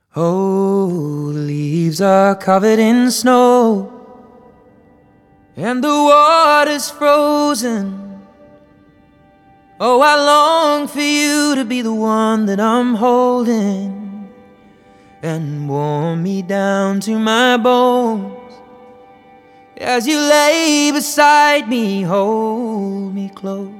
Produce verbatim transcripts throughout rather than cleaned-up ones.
Oh, the leaves are covered in snow, and the water's frozen. Oh, I long for you to be the one that I'm holding, and warm me down to my bones. As you lay beside me, hold me close.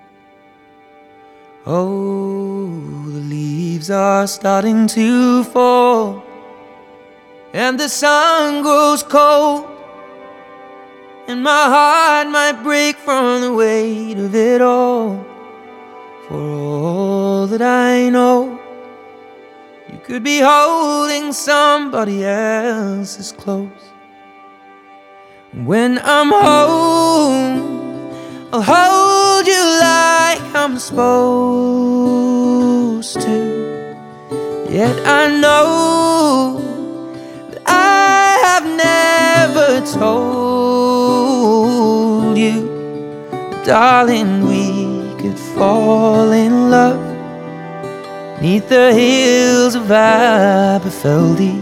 Oh, the leaves are starting to fall, and the sun grows cold, and my heart might break from the weight of it all. For all that I know, you could be holding somebody else's close. When I'm home, I'll hold you like I'm supposed to. Yet I know that I have never told you, darling, we could fall in love 'neath the hills of Aberfeldy.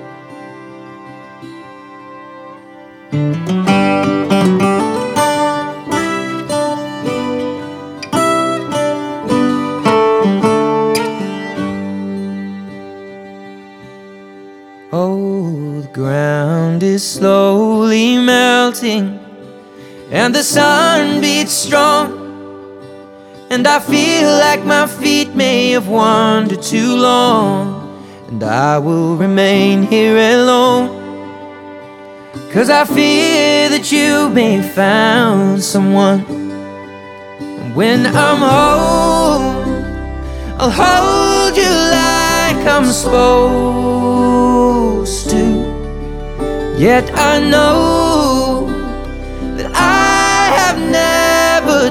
Oh, the ground is slowly melting, and the sun beats strong, and I feel like my feet may have wandered too long, and I will remain here alone, 'cause I fear that you may have found someone. And when I'm home, I'll hold you like I'm supposed to. Yet I know that I have never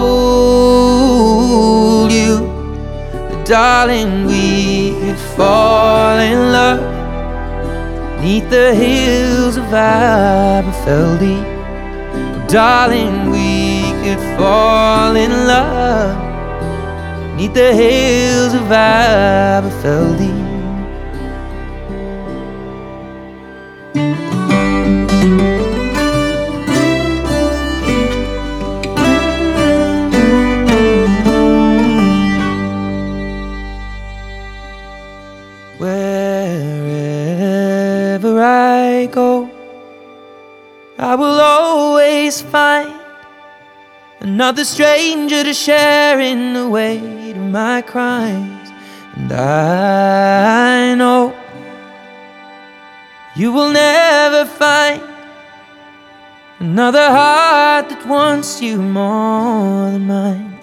told you that, darling, we could fall in love 'neath the hills of Aberfeldy. Darling, we could fall in love 'neath the hills of Aberfeldy. Wherever I go, I will always find another stranger to share in the weight of my crimes. And I know you will never find another heart that wants you more than mine.